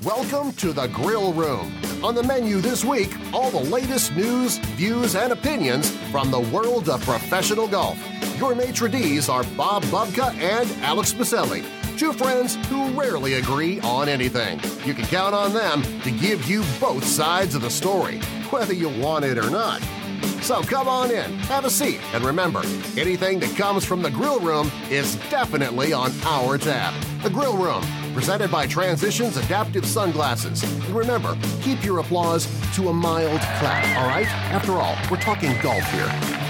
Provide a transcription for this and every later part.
Welcome to the Grill Room. On the menu this week, all the latest news, views, and opinions from the world of professional golf. Your maitre d's are Bob Bubka and Alex Maselli, two friends who rarely agree on anything. You can count on them to give you both sides of the story, whether you want it or not. So come on in, have a seat, and remember, anything that comes from the Grill Room is definitely on our tab. The Grill Room, presented by Transitions Adaptive Sunglasses. And remember, keep your applause to a mild clap, all right? After all, we're talking golf here.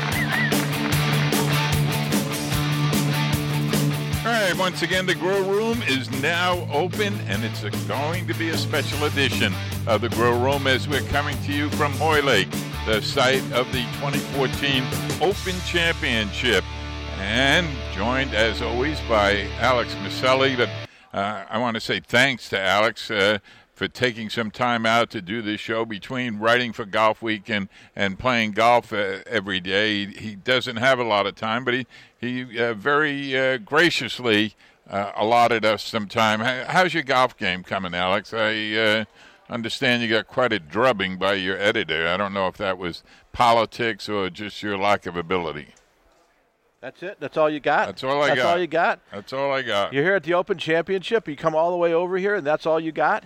All right, once again, the Grill Room is now open, and it's going to be a special edition of the Grill Room as we're coming to you from Hoylake, the site of the 2014 Open Championship, and joined, as always, by Alex Maselli. But I want to say thanks to Alex for taking some time out to do this show between writing for Golf Week and playing golf every day. He doesn't have a lot of time, but he very graciously allotted us some time. How's your golf game coming, Alex? I understand you got quite a drubbing by your editor. I don't know if that was politics or just your lack of ability. That's it? That's all you got? That's all I got. That's all you got? That's all I got. You're here at the Open Championship. You come all the way over here, and that's all you got?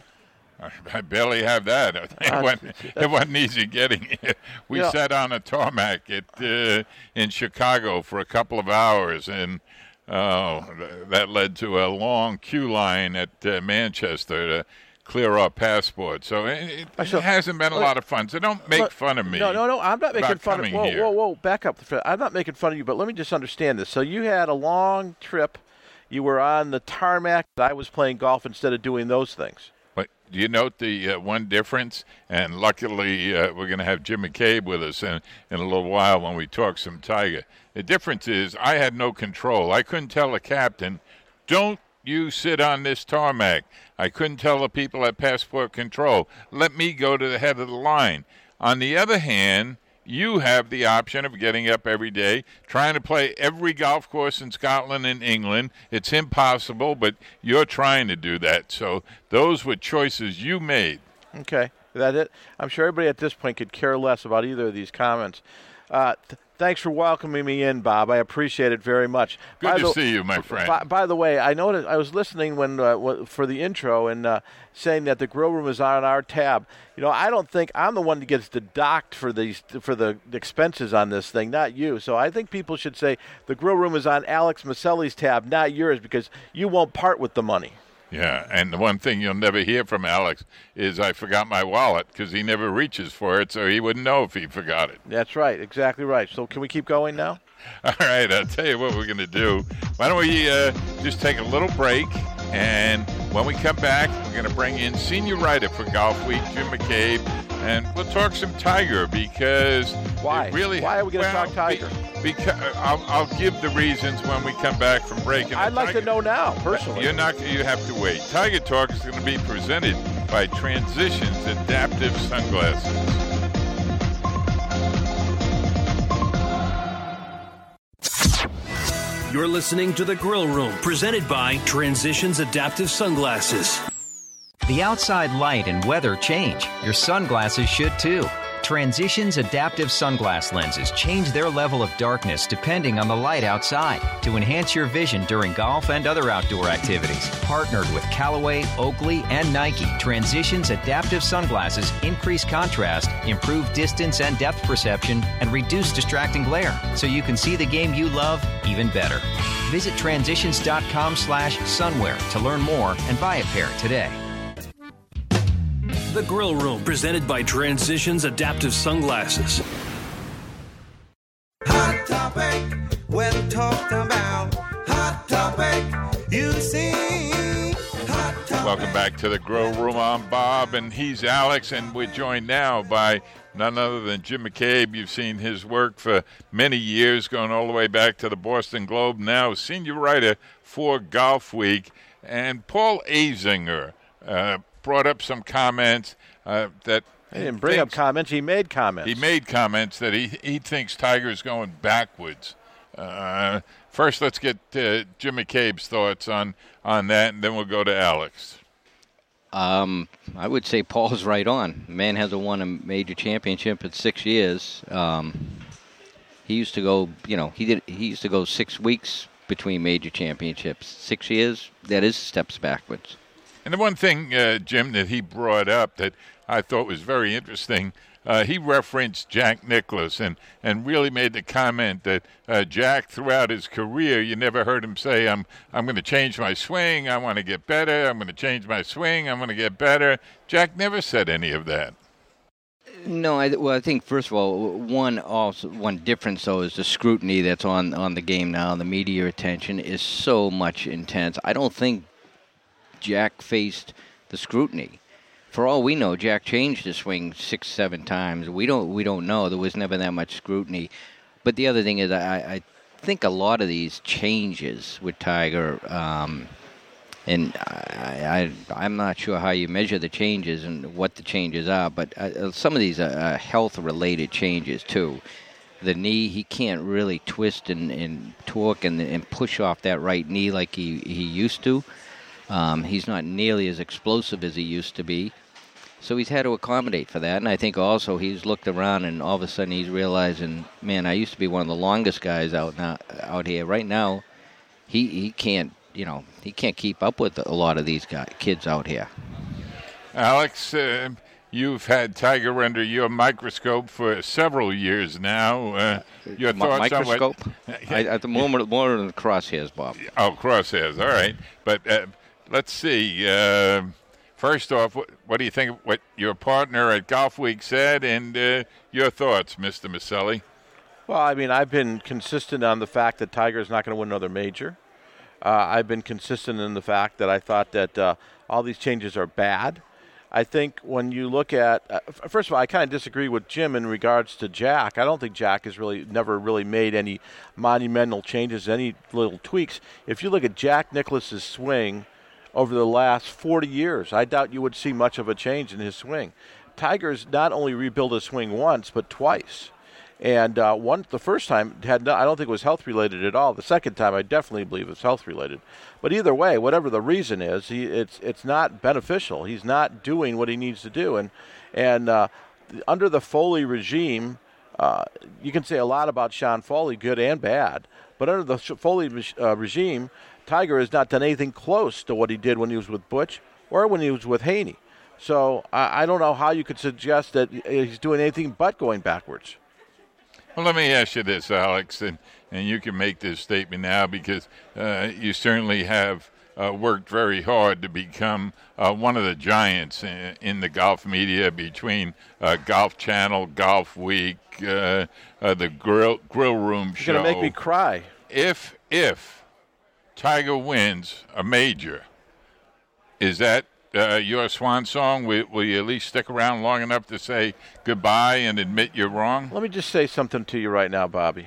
I barely have that. It wasn't easy getting here. We sat on a tarmac in Chicago for a couple of hours, and that led to a long queue line at Manchester to clear our passport. So it hasn't been a lot of fun. So don't make fun of me. No, I'm not making fun of you. Whoa, back up. I'm not making fun of you, but let me just understand this. So you had a long trip. You were on the tarmac. I was playing golf instead of doing those things. Do you note the one difference? And luckily, we're going to have Jim McCabe with us in a little while when we talk some Tiger. The difference is I had no control. I couldn't tell the captain, don't you sit on this tarmac. I couldn't tell the people at Passport Control, let me go to the head of the line. On the other hand, you have the option of getting up every day, trying to play every golf course in Scotland and England. It's impossible, but you're trying to do that. So those were choices you made. Okay, is that it? I'm sure everybody at this point could care less about either of these comments. Thanks for welcoming me in, Bob. I appreciate it very much. Good to see you, my friend. By the way, I noticed I was listening when for the intro and saying that the Grill Room is on our tab. You know, I don't think I'm the one that gets deducted for the expenses on this thing, not you. So I think people should say the Grill Room is on Alex Maselli's tab, not yours, because you won't part with the money. Yeah, and the one thing you'll never hear from Alex is I forgot my wallet, because he never reaches for it, so he wouldn't know if he forgot it. That's right, exactly right. So can we keep going now? All right, I'll tell you what we're going to do. Why don't we just take a little break, and when we come back, we're going to bring in senior writer for Golf Week, Jim McCabe, and we'll talk some Tiger, because why are we going to talk Tiger? Because I'll give the reasons when we come back from break. And I'd like to know now, personally. You have to wait. Tiger Talk is going to be presented by Transitions Adaptive Sunglasses. You're listening to The Grill Room, presented by Transitions Adaptive Sunglasses. The outside light and weather change. Your sunglasses should too. Transitions Adaptive Sunglass lenses change their level of darkness depending on the light outside to enhance your vision during golf and other outdoor activities. Partnered with Callaway, Oakley, and Nike, Transitions Adaptive Sunglasses increase contrast, improve distance and depth perception, and reduce distracting glare so you can see the game you love even better. Visit transitions.com/sunwear to learn more and buy a pair today. The Grill Room, presented by Transitions Adaptive Sunglasses. Hot topic, when talked about. Hot topic, you see. Hot topic. Welcome back to the Grill Room. I'm Bob, and he's Alex, and we're joined now by none other than Jim McCabe. You've seen his work for many years, going all the way back to the Boston Globe, now senior writer for Golf Week. And Paul Azinger brought up some comments that he didn't bring up comments. He made comments. He made comments that he thinks Tiger's going backwards. First, let's get Jim McCabe's thoughts on that, and then we'll go to Alex. I would say Paul's right on. The man hasn't won a major championship in 6 years. He used to go, he used to go 6 weeks between major championships. 6 years, that is steps backwards. And the one thing, Jim, that he brought up that I thought was very interesting, he referenced Jack Nicklaus and really made the comment that Jack, throughout his career, you never heard him say, I'm going to change my swing, I want to get better, I'm going to change my swing, I'm going to get better. Jack never said any of that. No, I think, first of all, one difference, though, is the scrutiny that's on the game now. The media attention is so much intense. I don't think Jack faced the scrutiny. For all we know, Jack changed his swing 6-7 times. We don't know. There was never that much scrutiny. But the other thing is, I think a lot of these changes with Tiger, and I'm not sure how you measure the changes and what the changes are, but some of these are health-related changes too. The knee, he can't really twist and torque and push off that right knee like he used to. He's not nearly as explosive as he used to be. So he's had to accommodate for that. And I think also he's looked around and all of a sudden he's realizing, man, I used to be one of the longest guys out here. Right now, he can't, he can't keep up with a lot of these kids out here. Alex, you've had Tiger under your microscope for several years now. Your thoughts microscope? on what? At the moment, more than the crosshairs, Bob. Oh, crosshairs. All right. But let's see. First off, what do you think of what your partner at Golf Week said, and your thoughts, Mr. Maselli? Well, I mean, I've been consistent on the fact that Tiger's not going to win another major. I've been consistent in the fact that I thought that all these changes are bad. I think when you look at, first of all, I kind of disagree with Jim in regards to Jack. I don't think Jack has never really made any monumental changes, any little tweaks. If you look at Jack Nicklaus's swing over the last 40 years, I doubt you would see much of a change in his swing. Tiger's not only rebuilt his swing once, but twice. And the first time I don't think it was health related at all. The second time, I definitely believe it's health related. But either way, whatever the reason is, it's not beneficial. He's not doing what he needs to do. And under the Foley regime, you can say a lot about Sean Foley, good and bad. But under the Foley regime, Tiger has not done anything close to what he did when he was with Butch or when he was with Haney. So I don't know how you could suggest that he's doing anything but going backwards. Well, let me ask you this, Alex, and you can make this statement now because you certainly have worked very hard to become one of the giants in the golf media between Golf Channel, Golf Week, the Grill Room show. You're going to make me cry. If Tiger wins a major, is that your swan song? Will you at least stick around long enough to say goodbye and admit you're wrong? Let me just say something to you right now, Bobby.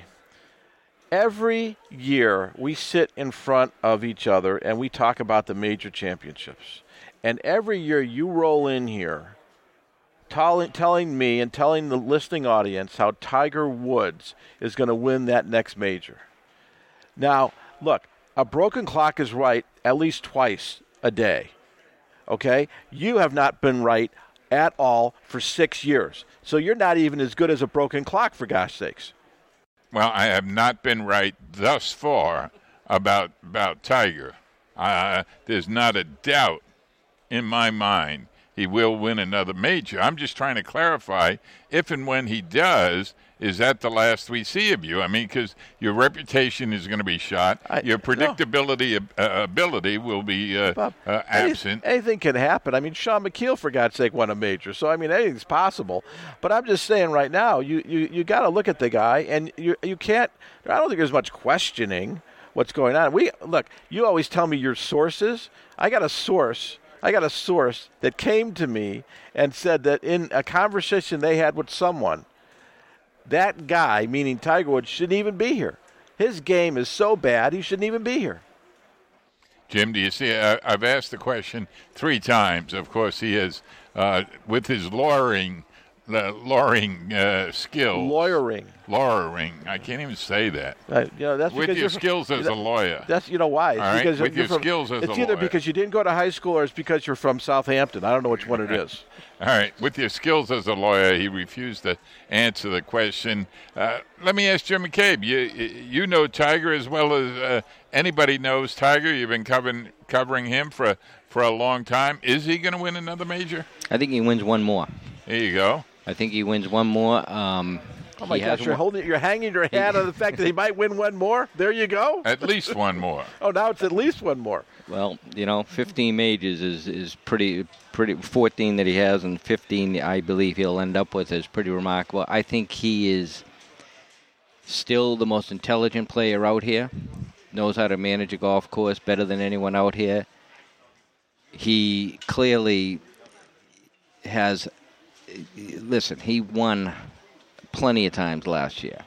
Every year we sit in front of each other and we talk about the major championships. And every year you roll in here telling me and telling the listening audience how Tiger Woods is going to win that next major. Now, look, a broken clock is right at least twice a day. Okay? You have not been right at all for 6 years. So you're not even as good as a broken clock, for gosh sakes. Well, I have not been right thus far about Tiger. There's not a doubt in my mind he will win another major. I'm just trying to clarify if and when he does, is that the last we see of you? I mean, because your reputation is going to be shot. Your predictability ability will be absent. Anything can happen. I mean, Sean McKeel, for God's sake, won a major. So, I mean, anything's possible. But I'm just saying right now, you got to look at the guy, and you can't – I don't think there's much questioning what's going on. Look, you always tell me your sources. I got a source that came to me and said that in a conversation they had with someone, that guy, meaning Tiger Woods, shouldn't even be here. His game is so bad, he shouldn't even be here. Jim, do you see? I've asked the question 3 times. Of course, he has, with his lawyering lawyering skills. Lawyering. I can't even say that. That's with because your skills as a lawyer. That's why. It's all because right? With your skills as a lawyer. It's either because you didn't go to high school or it's because you're from Southampton. I don't know which one it is. All right. With your skills as a lawyer, he refused to answer the question. Let me ask Jim McCabe. You know Tiger as well as anybody knows Tiger. You've been covering him for a long time. Is he going to win another major? I think he wins one more. There you go. I think he wins one more. Oh my gosh! You're hanging your hat on the fact that he might win one more. There you go. At least one more. Oh, now it's at least one more. Well, 15 majors is pretty. 14 that he has, and 15 I believe he'll end up with is pretty remarkable. I think he is still the most intelligent player out here. Knows how to manage a golf course better than anyone out here. He clearly has. Listen, he won plenty of times last year.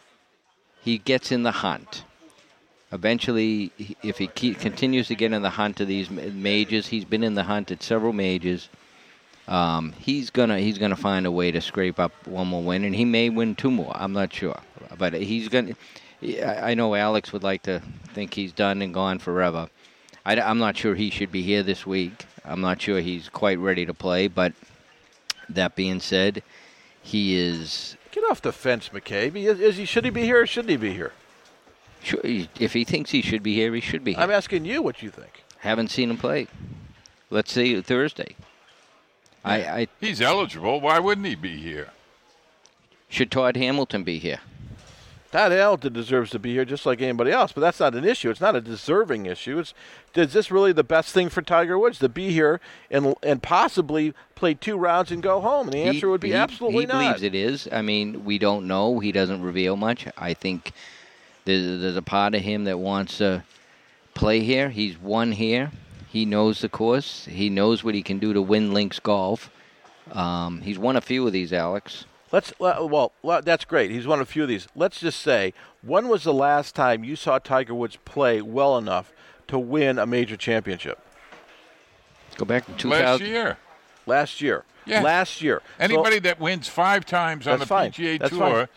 He gets in the hunt. Eventually, if he continues to get in the hunt of these majors, he's been in the hunt at several majors. He's gonna find a way to scrape up one more win, and he may win two more. I'm not sure, but he's gonna. I know Alex would like to think he's done and gone forever. I'm not sure he should be here this week. I'm not sure he's quite ready to play, but that being said, he is. Get off the fence, McCabe. Should he be here or shouldn't he be here? Sure, if he thinks he should be here, he should be here. I'm asking you what you think. Haven't seen him play. Let's see Thursday. Yeah. He's eligible. Why wouldn't he be here? Should Todd Hamilton be here? Todd Hamilton deserves to be here just like anybody else, but that's not an issue. It's not a deserving issue. Is this really the best thing for Tiger Woods, to be here and possibly play 2 rounds and go home? And the answer would be absolutely not. He believes it is. I mean, we don't know. He doesn't reveal much. I think there's a part of him that wants to play here. He's won here. He knows the course. He knows what he can do to win links golf. He's won a few of these, Alex. Well, that's great. He's won a few of these. Let's just say, when was the last time you saw Tiger Woods play well enough to win a major championship? Go back to 2000. Last year. Yeah. Last year. Anybody that wins 5 times on the PGA Tour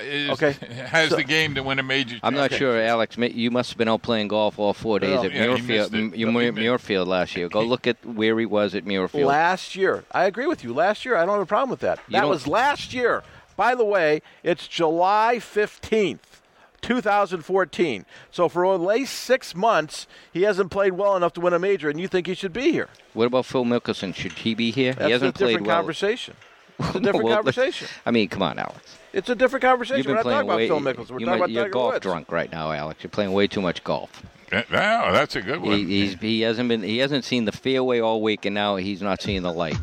has the game to win a major championship. I'm not sure, Alex. You must have been out playing golf all 4 days at Muirfield last year. Go look at where he was at Muirfield. Last year. I agree with you. Last year, I don't have a problem with that. That was last year. By the way, it's July 15th. 2014. So for at least 6 months, he hasn't played well enough to win a major, and you think he should be here. What about Phil Mickelson? Should he be here? He hasn't played well. Conversation. It's a different conversation. I mean, come on, Alex. It's a different conversation. We're not talking about Phil Mickelson. We're talking about Tiger Woods. You're golf drunk right now, Alex. You're playing way too much golf. No, that's a good one. He hasn't seen the fairway all week, and now he's not seeing the light.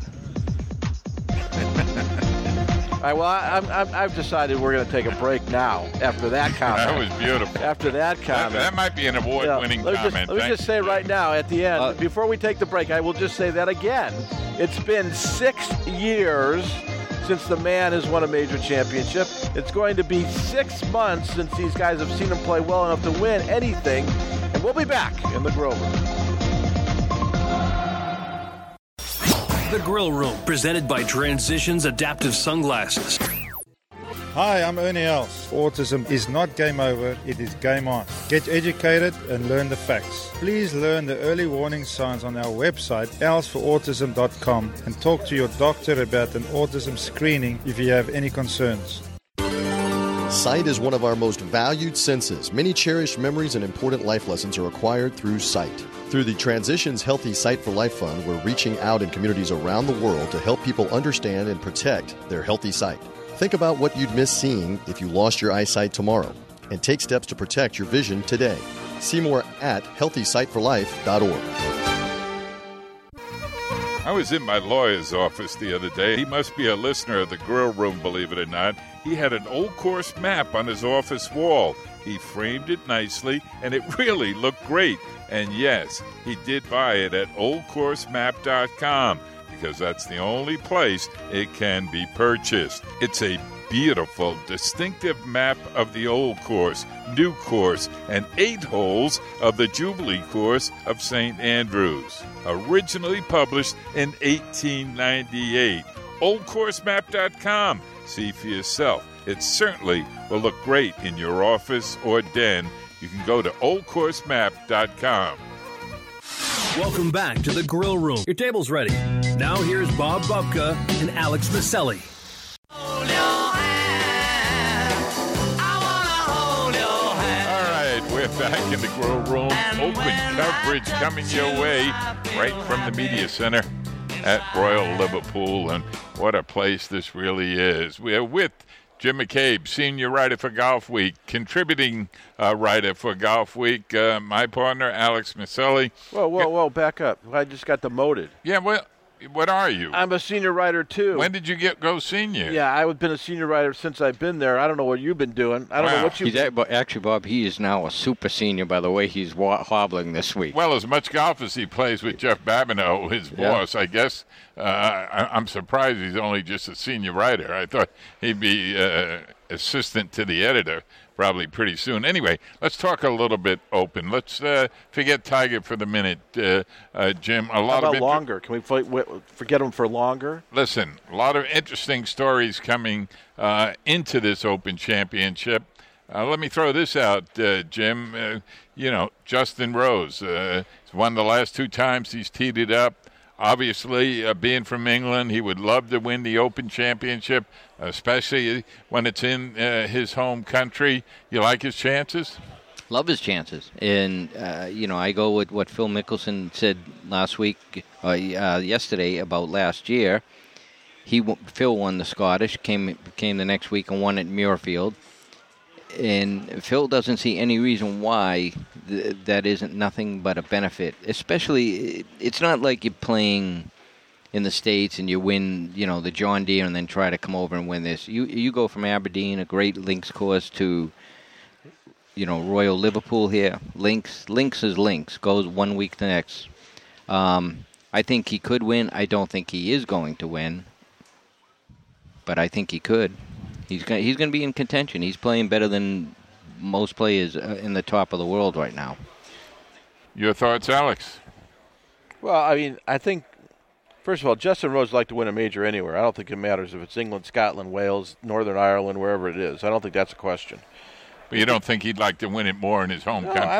All right, well, I've decided we're going to take a break now after that comment. That was beautiful. After that comment. That might be an award-winning comment. Let me just say right now at the end, before we take the break, I will just say that again. It's been 6 years since the man has won a major championship. It's going to be 6 months since these guys have seen him play well enough to win anything. And we'll be back in the Grill Room. The Grill Room, presented by Transitions Adaptive Sunglasses. Hi, I'm Ernie Els. Autism is not game over, it is game on. Get educated and learn the facts. Please learn the early warning signs on our website, elsforautism.com, and talk to your doctor about an autism screening if you have any concerns. Sight is one of our most valued senses. Many cherished memories and important life lessons are acquired through sight. Through the Transitions Healthy Sight for Life Fund, we're reaching out in communities around the world to help people understand and protect their healthy sight. Think about what you'd miss seeing if you lost your eyesight tomorrow, and take steps to protect your vision today. See more at healthysightforlife.org. I was in my lawyer's office the other day. He must be a listener of the Grill Room, believe it or not. He had an old course map on his office wall. He framed it nicely, and it really looked great. And yes, he did buy it at oldcoursemap.com because that's the only place it can be purchased. It's a beautiful, distinctive map of the old course, new course, and 8 holes of the Jubilee course of St. Andrews. Originally published in 1898. oldcoursemap.com. See for yourself. It certainly will look great in your office or den. You can go to oldcoursemap.com. Welcome back to the Grill Room. Your table's ready. Now here's Bob Bubka and Alex Maselli. All right, we're back in the Grill Room. Open coverage coming your way right from the Media Center at Royal Liverpool. And what a place this really is. We're with Jim McCabe, senior writer for Golf Week, contributing writer for Golf Week. My partner, Alex Maselli. Whoa, back up. I just got demoted. Yeah, well, what are you? I'm a senior writer, too. When did you go senior? Yeah, I've been a senior writer since I've been there. I don't know what you've been doing. I don't know what you've been. Actually, Bob, he is now a super senior by the way he's hobbling this week. Well, as much golf as he plays with Jeff Babineau, his boss, I guess. I'm surprised he's only just a senior writer. I thought he'd be assistant to the editor probably pretty soon. Anyway, let's talk a little bit open. Let's forget Tiger for the minute, Jim. How about longer? Can we forget him for longer? Listen, a lot of interesting stories coming into this Open Championship. Let me throw this out, Jim. Justin Rose. He's won the last 2 times he's teed it up. Obviously, being from England, he would love to win the Open Championship, especially when it's in his home country. You like his chances? Love his chances. And, I go with what Phil Mickelson said yesterday about last year. Phil won the Scottish, came the next week and won at Muirfield. And Phil doesn't see any reason why that isn't nothing but a benefit. Especially, it's not like you're playing in the States and you win, the John Deere and then try to come over and win this. You go from Aberdeen, a great links course, to, Royal Liverpool here. Links is links. Goes 1 week to the next. I think he could win. I don't think he is going to win. But I think he could. He's going to be in contention. He's playing better than most players in the top of the world right now. Your thoughts, Alex? Well, I think, first of all, Justin Rose would like to win a major anywhere. I don't think it matters if it's England, Scotland, Wales, Northern Ireland, wherever it is. I don't think that's a question. But you don't think he'd like to win it more in his home country? I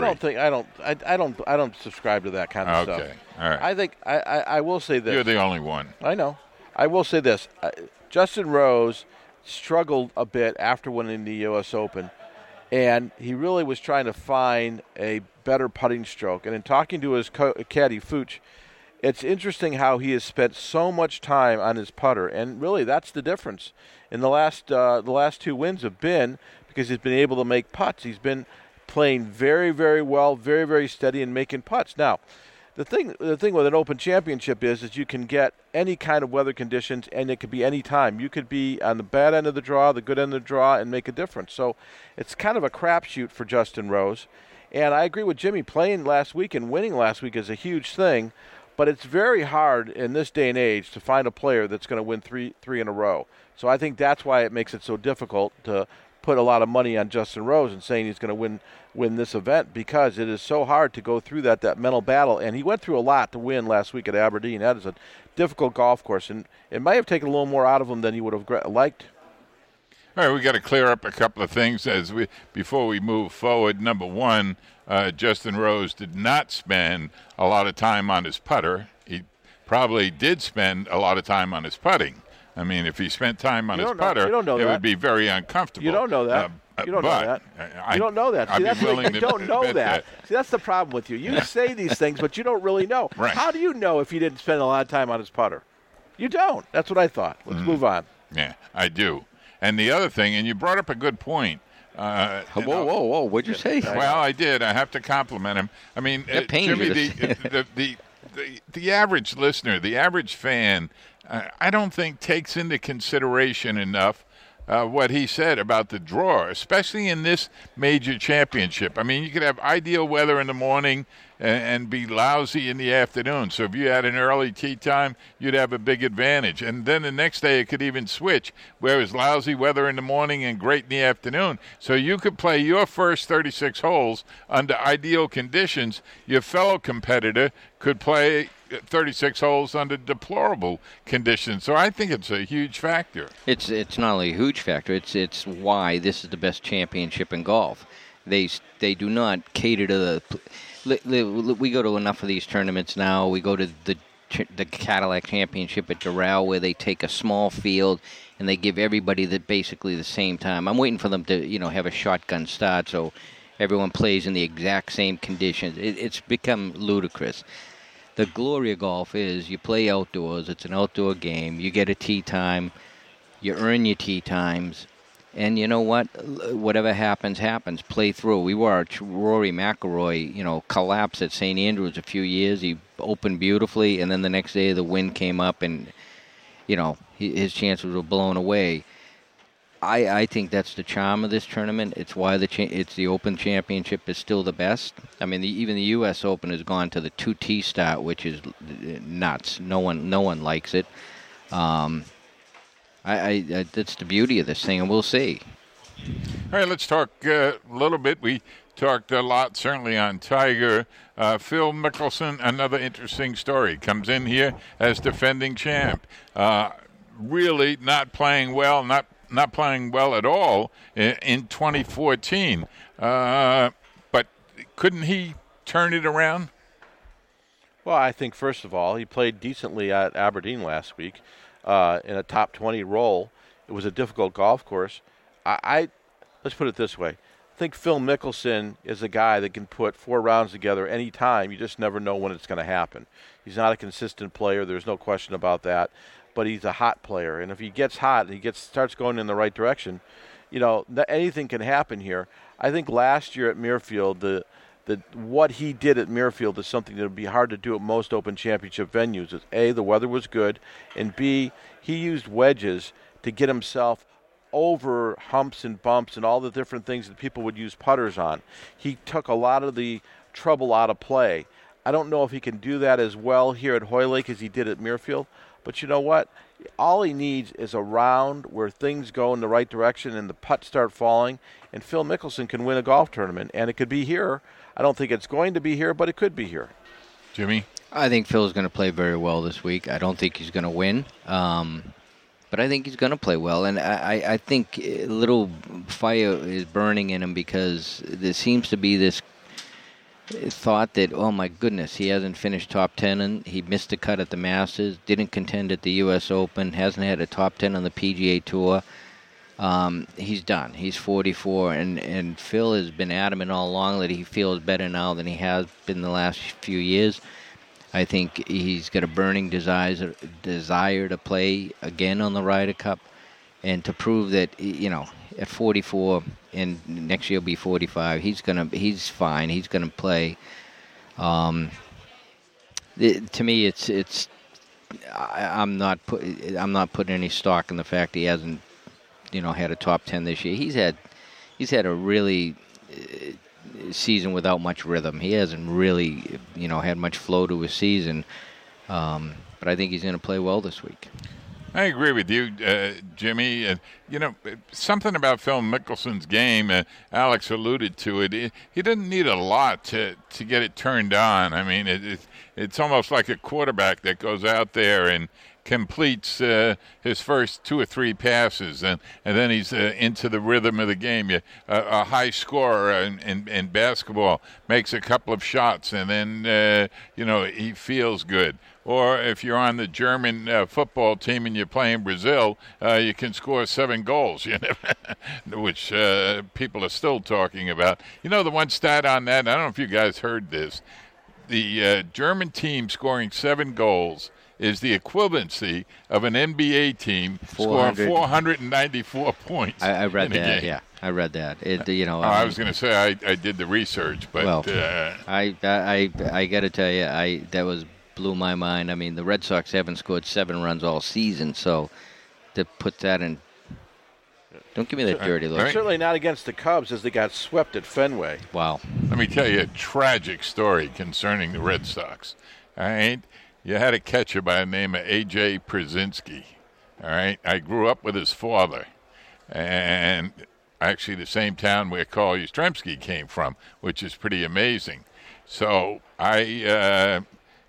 don't subscribe to that kind of stuff. Okay, all right. I think I will say this. You're the only one. I know. I will say this. Justin Rose struggled a bit after winning the U.S. Open, and he really was trying to find a better putting stroke. And in talking to his caddy, Fuchs, it's interesting how he has spent so much time on his putter, and really that's the difference. In the last 2 wins have been because he's been able to make putts. He's been playing very, very well, very, very steady, and making putts. Now, the thing with an Open Championship is you can get any kind of weather conditions, and it could be any time. You could be on the bad end of the draw, the good end of the draw, and make a difference. So it's kind of a crapshoot for Justin Rose. And I agree with Jimmy. Playing last week and winning last week is a huge thing, but it's very hard in this day and age to find a player that's going to win three in a row. So I think that's why it makes it so difficult to put a lot of money on Justin Rose and saying he's going to win this event, because it is so hard to go through that mental battle. And he went through a lot to win last week at Aberdeen. That is a difficult golf course, and it might have taken a little more out of him than he would have liked. All right, we got to clear up a couple of things before we move forward. Number one, Justin Rose did not spend a lot of time on his putter. He probably did spend a lot of time on his putting. I mean, if he spent time on his putter, it would be very uncomfortable. You don't know that. You don't know that. You don't know that. See, that's you don't know that. See, that's the problem with you. You say these things, but you don't really know. Right. How do you know if he didn't spend a lot of time on his putter? You don't. That's what I thought. Let's move on. Yeah, I do. And the other thing, and you brought up a good point. Whoa! What'd you say? Well, I did. I have to compliment him. I mean, Jimmy, the average listener, the average fan, I don't think takes into consideration enough what he said about the draw, especially in this major championship. I mean, you could have ideal weather in the morning, and be lousy in the afternoon. So if you had an early tee time, you'd have a big advantage. And then the next day it could even switch, where it's lousy weather in the morning and great in the afternoon. So you could play your first 36 holes under ideal conditions. Your fellow competitor could play 36 holes under deplorable conditions. So I think it's a huge factor. It's not only a huge factor, it's why this is the best championship in golf. They do not cater to the... We go to enough of these tournaments now. We go to the Cadillac Championship at Doral, where they take a small field and they give everybody basically the same time. I'm waiting for them to have a shotgun start so everyone plays in the exact same conditions. It's become ludicrous. The glory of golf is you play outdoors. It's an outdoor game. You get a tee time. You earn your tee times. And you know what? Whatever happens, happens. Play through. We watched Rory McIlroy, collapse at St. Andrews a few years. He opened beautifully, and then the next day the wind came up, and, his chances were blown away. I think that's the charm of this tournament. It's why it's the Open Championship is still the best. I mean, even the U.S. Open has gone to the 2T start, which is nuts. No one likes it. That's the beauty of this thing, and we'll see. All right, let's talk a little bit. We talked a lot, certainly, on Tiger. Phil Mickelson, another interesting story, comes in here as defending champ. Really not playing well, not playing well at all in 2014. But couldn't he turn it around? Well, I think, first of all, he played decently at Aberdeen last week in a top 20 role. It was a difficult golf course. Let's put it this way. I think Phil Mickelson is a guy that can put 4 rounds together any time. You just never know when it's going to happen. He's not a consistent player. There's no question about that. But he's a hot player, and if he gets hot and starts going in the right direction, anything can happen here. I think last year at Muirfield, what he did at Muirfield is something that would be hard to do at most Open Championship venues. Is A, the weather was good, and B, he used wedges to get himself over humps and bumps and all the different things that people would use putters on. He took a lot of the trouble out of play. I don't know if he can do that as well here at Hoylake as he did at Muirfield. But you know what? All he needs is a round where things go in the right direction and the putts start falling, and Phil Mickelson can win a golf tournament. And it could be here. I don't think it's going to be here, but it could be here. Jimmy? I think Phil's going to play very well this week. I don't think he's going to win, but I think he's going to play well. And I think a little fire is burning in him because there seems to be this thought that, oh my goodness, he hasn't finished top 10 and he missed the cut at the Masters, didn't contend at the U.S. Open, hasn't had a top 10 on the PGA Tour. He's done. He's 44, and Phil has been adamant all along that he feels better now than he has been the last few years. I think he's got a burning desire to play again on the Ryder Cup and to prove that, at 44, and next year he'll be 45. He's fine. He's gonna play. To me, I'm not putting any stock in the fact he hasn't, had a top 10 this year. He's had a really season without much rhythm. He hasn't really, had much flow to his season. But I think he's gonna play well this week. I agree with you, Jimmy. Something about Phil Mickelson's game, Alex alluded to it. He doesn't need a lot to get it turned on. I mean, it's almost like a quarterback that goes out there and completes his first 2 or 3 passes, and then he's into the rhythm of the game. A high scorer in basketball makes a couple of shots, and then he feels good. Or if you're on the German football team and you're playing Brazil, you can score 7 goals, which people are still talking about. The one stat on that, I don't know if you guys heard this, the German team scoring 7 goals is the equivalency of an NBA team scoring 494 points. I read that, yeah. I read that. I was going to say I did the research, but... Well, I got to tell you, that blew my mind. I mean, the Red Sox haven't scored 7 runs all season, so to put that in Don't give me that dirty look. Certainly not against the Cubs as they got swept at Fenway. Wow. Let me tell you a tragic story concerning the Red Sox. All right? You had a catcher by the name of A.J. Przinsky. All right? I grew up with his father. And actually the same town where Carl Yastrzemski came from, which is pretty amazing. So I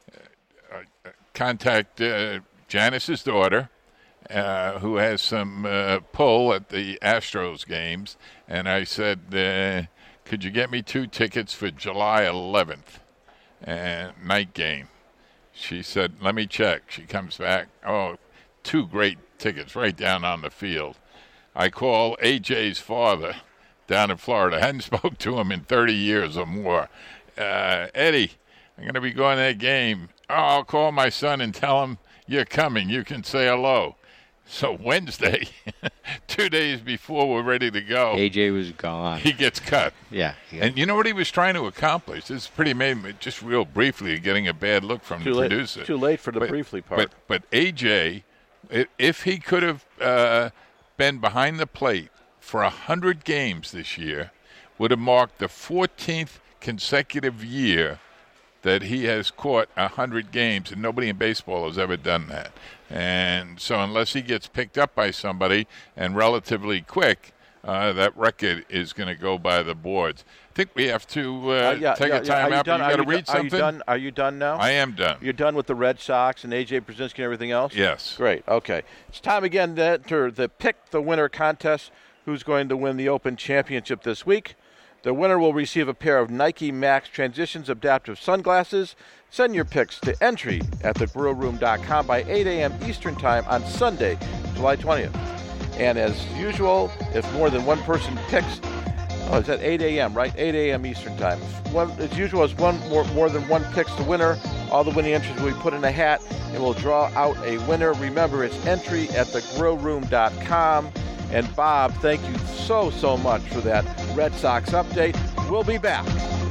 contact Janice's daughter, who has some pull at the Astros games, and I said, could you get me 2 tickets for July 11th, night game? She said, let me check. She comes back, 2 great tickets right down on the field. I call AJ's father down in Florida. I hadn't spoke to him in 30 years or more. Eddie, I'm going to be going to that game. I'll call my son and tell him you're coming. You can say hello. So Wednesday, 2 days before we're ready to go, AJ was gone. He gets cut. Yeah. And you know what he was trying to accomplish? This is pretty amazing. Just real briefly, getting a bad look from the producer. Too late for the briefly part. But AJ, if he could have been behind the plate for 100 games this year, would have marked the 14th consecutive year that he has caught 100 games, and nobody in baseball has ever done that. And so unless he gets picked up by somebody and relatively quick, that record is going to go by the boards. I think we have to take a time out. You got to read something? Are you done now? I am done. You're done with the Red Sox and A.J. Przinsky and everything else? Yes. Great. Okay. It's time again to enter the Pick the Winner contest. Who's going to win the Open Championship this week? The winner will receive a pair of Nike Max Transitions adaptive sunglasses. Send your picks to entry at thegrillroom.com by 8 a.m. Eastern Time on Sunday, July 20th. And as usual, if more than one person picks, it's at 8 a.m., right? 8 a.m. Eastern Time. As usual, as more than one picks the winner, all the winning entries will be put in a hat, and we'll draw out a winner. Remember, it's entry at thegrillroom.com. And Bob, thank you so much for that Red Sox update. We'll be back.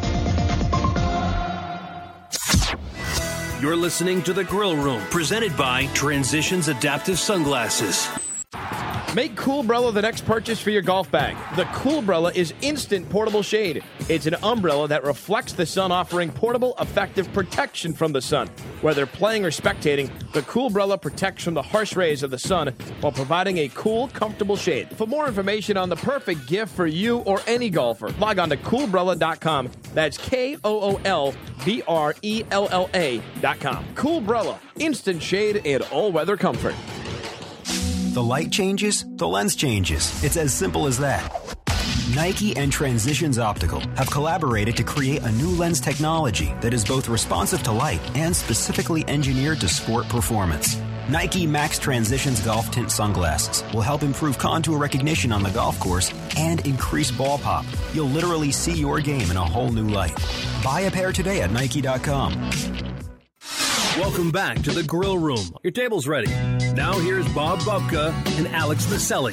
You're listening to The Grill Room, presented by Transitions Adaptive Sunglasses. Make Coolbrella the next purchase for your golf bag. The Coolbrella is instant portable shade. It's an umbrella that reflects the sun, offering portable, effective protection from the sun. Whether playing or spectating, the Coolbrella protects from the harsh rays of the sun while providing a cool, comfortable shade. For more information on the perfect gift for you or any golfer, log on to Coolbrella.com. That's KOOLBRELLA.com. Coolbrella, instant shade and all-weather comfort. The light changes, the lens changes. It's as simple as that. Nike and Transitions Optical have collaborated to create a new lens technology that is both responsive to light and specifically engineered to sport performance. Nike Max Transitions Golf Tint Sunglasses will help improve contour recognition on the golf course and increase ball pop. You'll literally see your game in a whole new light. Buy a pair today at Nike.com. Welcome back to The Grill Room. Your table's ready. Now here's Bob Bubka and Alex Maselli.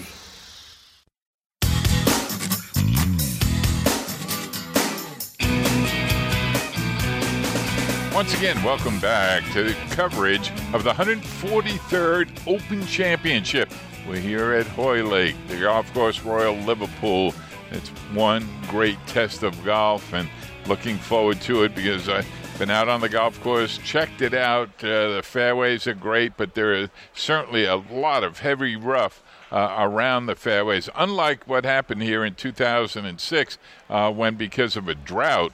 Once again, welcome back to the coverage of the 143rd Open Championship. We're here at Hoylake, the Golf Course Royal Liverpool. It's one great test of golf, and looking forward to it because I've been out on the golf course, checked it out. The fairways are great, but there is certainly a lot of heavy rough around the fairways, unlike what happened here in 2006 when, because of a drought,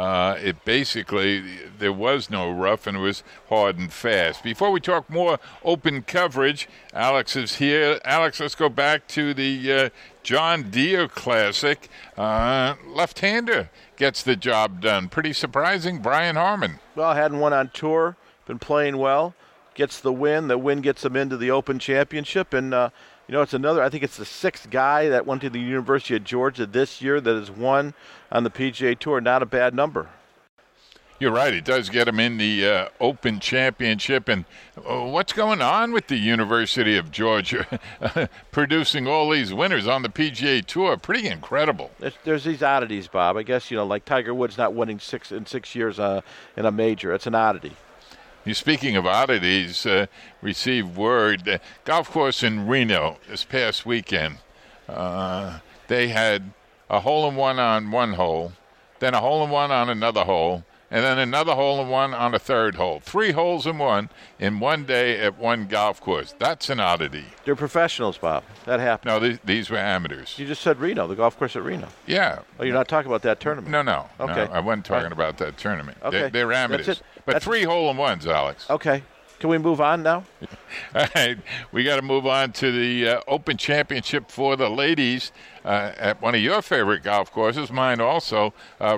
there was no rough and it was hard and fast. Before we talk more Open coverage, Alex is here. Alex, let's go back to the John Deere Classic. Left-hander gets the job done. Pretty surprising, Brian Harman. Well, hadn't won on tour, been playing well, gets the win. The win gets him into the Open Championship, and it's I think it's the 6th guy that went to the University of Georgia this year that has won on the PGA Tour. Not a bad number. You're right. It does get him in the Open Championship. And what's going on with the University of Georgia producing all these winners on the PGA Tour? Pretty incredible. There's these oddities, Bob. I guess, like Tiger Woods not winning 6 years in a major. It's an oddity. Speaking of oddities, received word, golf course in Reno this past weekend, they had a hole-in-one on one hole, then a hole-in-one on another hole, and then another hole-in-one on a third hole. 3 holes in one day at one golf course. That's an oddity. They're professionals, Bob. That happened. No, these were amateurs. You just said Reno, the golf course at Reno. Yeah. Oh, you're not talking about that tournament? No. Okay. No, I wasn't talking about that tournament. Okay. They're amateurs. That's it. But 3 hole-in-ones, Alex. Okay. Can we move on now? All right, we got to move on to the Open Championship for the ladies at one of your favorite golf courses, mine also,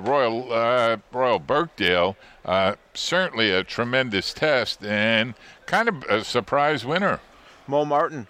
Royal Birkdale. Certainly a tremendous test and kind of a surprise winner. Mo Martin.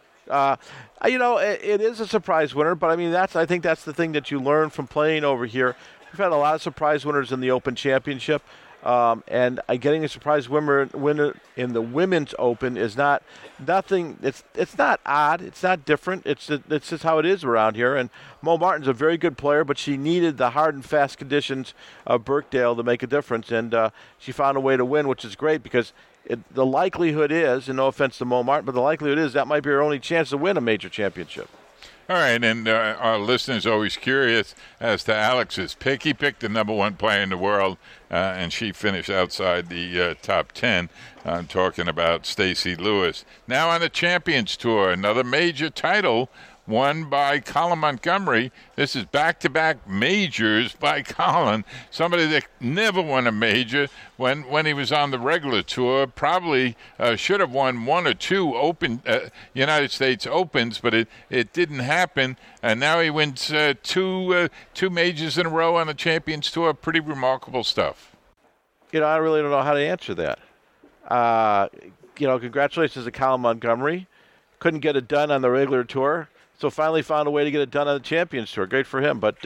It is a surprise winner, but I think that's the thing that you learn from playing over here. We've had a lot of surprise winners in the Open Championship. And getting a surprise winner in the Women's Open is not nothing. It's not odd. It's not different. It's just how it is around here. And Mo Martin's a very good player, but she needed the hard and fast conditions of Birkdale to make a difference, and she found a way to win, which is great because the likelihood is, and no offense to Mo Martin, but the likelihood is that might be her only chance to win a major championship. All right, and our listeners are always curious as to Alex's pick. He picked the number 1 player in the world, and she finished outside the top 10. I'm talking about Stacey Lewis. Now on the Champions Tour, another major title won by Colin Montgomery. This is back-to-back majors by Colin, somebody that never won a major when he was on the regular tour. Probably should have won 1 or 2 Open United States Opens, but it didn't happen. And now he wins two majors in a row on the Champions Tour. Pretty remarkable stuff. I really don't know how to answer that. Congratulations to Colin Montgomery. Couldn't get it done on the regular tour. So finally found a way to get it done on the Champions Tour. Great for him. But,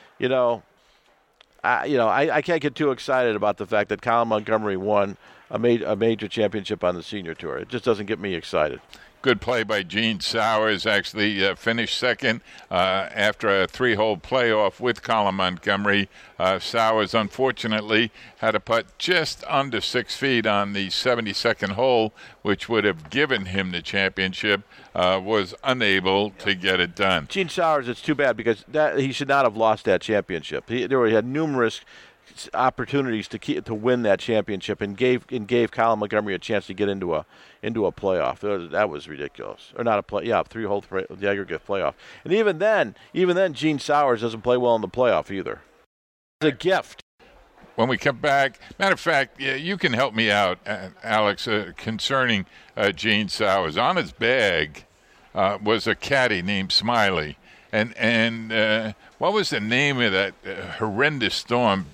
I can't get too excited about the fact that Colin Montgomery won a major championship on the Senior Tour. It just doesn't get me excited. Good play by Gene Sowers, actually finished second after a 3-hole playoff with Colin Montgomery. Sowers, unfortunately, had a putt just under 6 feet on the 72nd hole, which would have given him the championship, was unable to get it done. Gene Sowers, it's too bad because he should not have lost that championship. He had numerous opportunities to win that championship and gave Colin Montgomery a chance to get into a playoff. That was ridiculous. Or not a play, yeah, 3-hole the aggregate playoff. And even then, Gene Sowers doesn't play well in the playoff either. It's a gift. When we come back, matter of fact, you can help me out, Alex, concerning Gene Sowers. On his bag was a caddy named Smiley, and what was the name of that horrendous storm?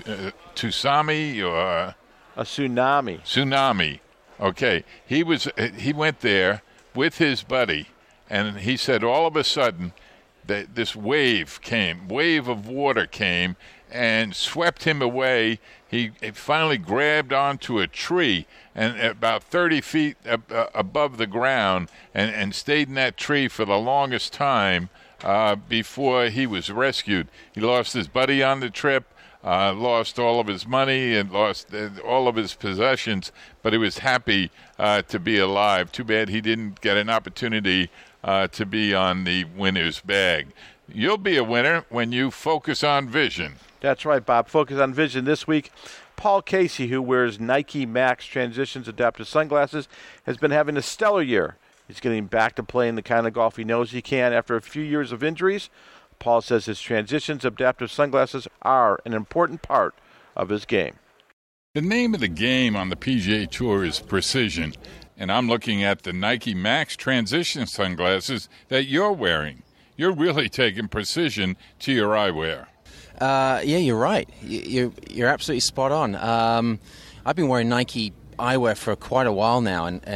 Tsunami or a tsunami. Tsunami. Okay, he went there with his buddy, and he said all of a sudden that this wave of water came and swept him away. He finally grabbed onto a tree and about 30 feet above the ground and stayed in that tree for the longest time before he was rescued. He lost his buddy on the trip. Lost all of his money and lost all of his possessions, but he was happy to be alive. Too bad he didn't get an opportunity to be on the winner's bag. You'll be a winner when you focus on vision. That's right, Bob. Focus on vision. This week, Paul Casey, who wears Nike Max Transitions adaptive sunglasses, has been having a stellar year. He's getting back to playing the kind of golf he knows he can after a few years of injuries. Paul says his Transitions adaptive sunglasses are an important part of his game. The name of the game on the PGA Tour is precision, and I'm looking at the Nike Max Transition sunglasses that you're wearing. You're really taking precision to your eyewear. Yeah, you're right. You're absolutely spot on. I've been wearing Nike eyewear for quite a while now, and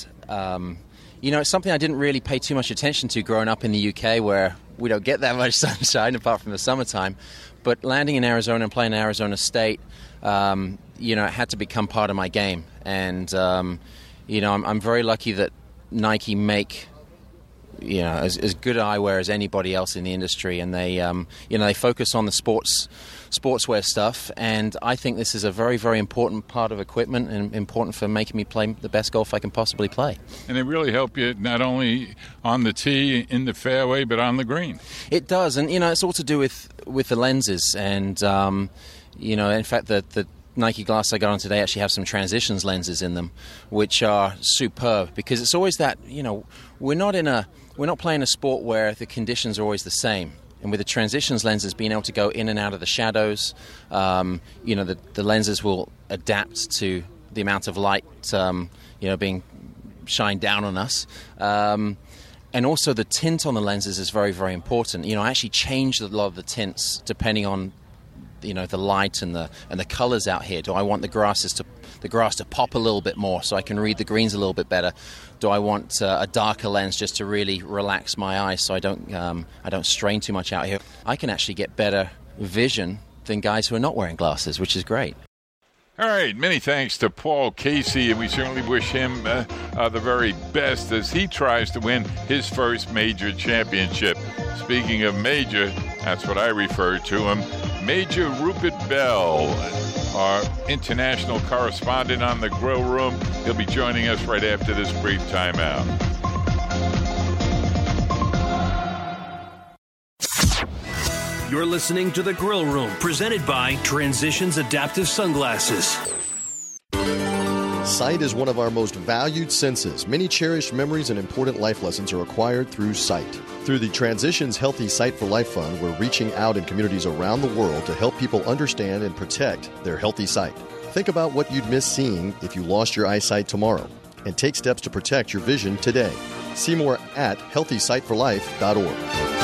it's something I didn't really pay too much attention to growing up in the UK, where we don't get that much sunshine apart from the summertime. But landing in Arizona and playing Arizona State, it had to become part of my game. And, I'm very lucky that Nike make as good eyewear as anybody else in the industry, and they they focus on the sportswear stuff, and I think this is a very, very important part of equipment and important for making me play the best golf I can possibly play. And they really help you not only on the tee, in the fairway, but on the green. It does, and it's all to do with the lenses, and in fact the Nike glass I got on today actually have some transitions lenses in them, which are superb, because it's always that, we're not playing a sport where the conditions are always the same. And with the transitions lenses being able to go in and out of the shadows, the lenses will adapt to the amount of light, being shined down on us. And also the tint on the lenses is very, very important. I actually changed a lot of the tints depending on the light and the colors out here. Do I want the grass to pop a little bit more so I can read the greens a little bit better? Do I want a darker lens just to really relax my eyes so I don't strain too much out here? I can actually get better vision than guys who are not wearing glasses, which is great. All right, many thanks to Paul Casey, and we certainly wish him the very best as he tries to win his first major championship. Speaking of major, that's what I refer to him, Major Rupert Bell, our international correspondent on the Grill Room. He'll be joining us right after this brief timeout. You're listening to The Grill Room, presented by Transitions Adaptive Sunglasses. Sight is one of our most valued senses. Many cherished memories and important life lessons are acquired through sight. Through the Transitions Healthy Sight for Life Fund, we're reaching out in communities around the world to help people understand and protect their healthy sight. Think about what you'd miss seeing if you lost your eyesight tomorrow, and take steps to protect your vision today. See more at healthysightforlife.org.